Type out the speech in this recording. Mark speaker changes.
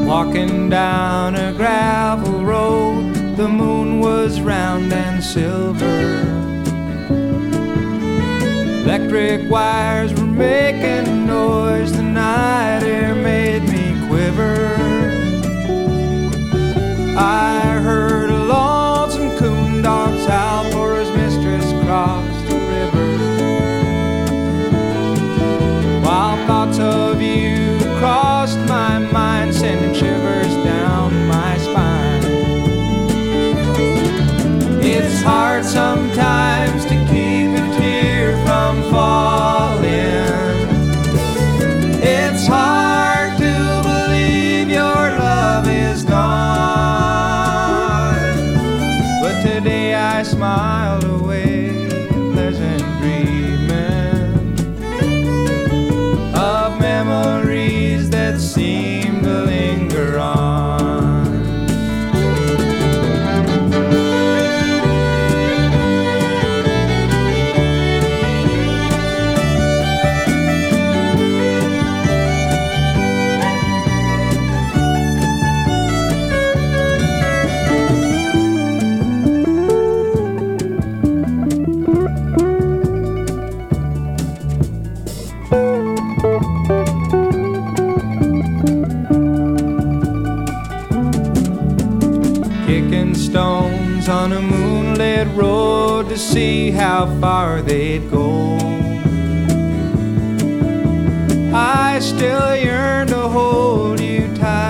Speaker 1: Walking down a gravel road, the moon was round and silver. Electric wires were making noise, the night air made me quiver. I heard a lonesome coon dog howl for his mistress crossed the river. While thoughts of you crossed my mind, sending shivers down my spine. It's hard sometimes to keep a tear from falling. It's hard to believe your love is gone. But today I smiled away, pleasant dreaming of memories that seem to linger on. Kicking stones on a moonlit road to see how far they'd go. I still yearn to hold you tight.